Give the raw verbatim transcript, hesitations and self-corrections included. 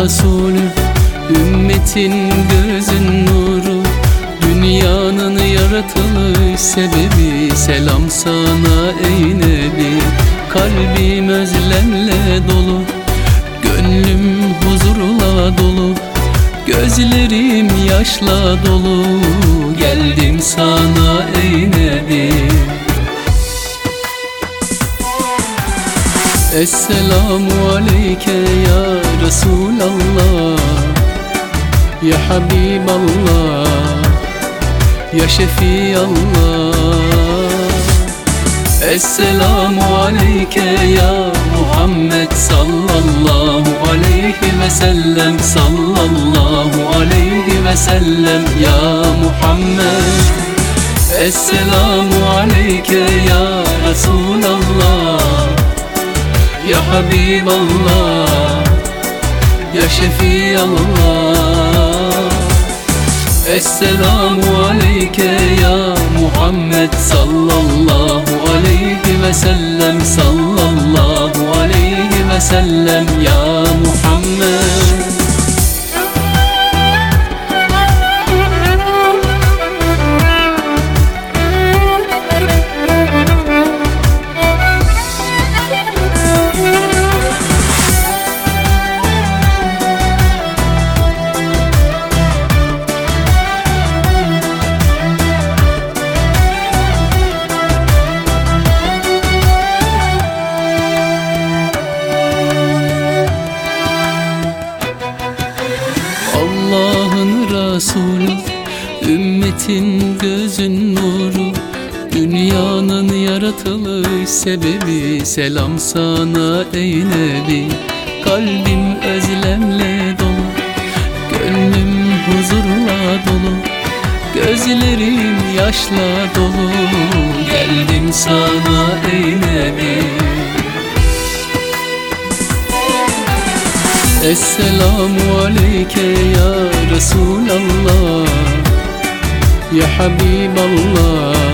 Resulü, ümmetin gözün nuru, dünyanın yaratılış sebebi. Selam sana ey Nebi, kalbim özlemle dolu, gönlüm huzurla dolu, gözlerim yaşla dolu. Geldim sana ey Nebi. Esselamu aleyke ya Resulallah, ya Habiballah, ya Şefiallah. Esselamu aleyke ya Muhammed sallallahu aleyhi ve sellem, sallallahu aleyhi ve sellem ya Muhammed. Esselamu aleyke ya Resulallah, ya Habiballah, ya Şefiallah. Esselamu aleyke ya Muhammed sallallahu aleyhi ve sellem, sallallahu aleyhi ve sellem ya Muhammed. Allah'ın Resulü, ümmetin gözün nuru, dünyanın yaratılış sebebi. Selam sana ey Nebi, kalbim özlemle dolu, gönlüm huzurla dolu, gözlerim yaşla dolu. Geldim sana ey Nebi. Esselamu aleyke ya Resulallah, ya Habiballah,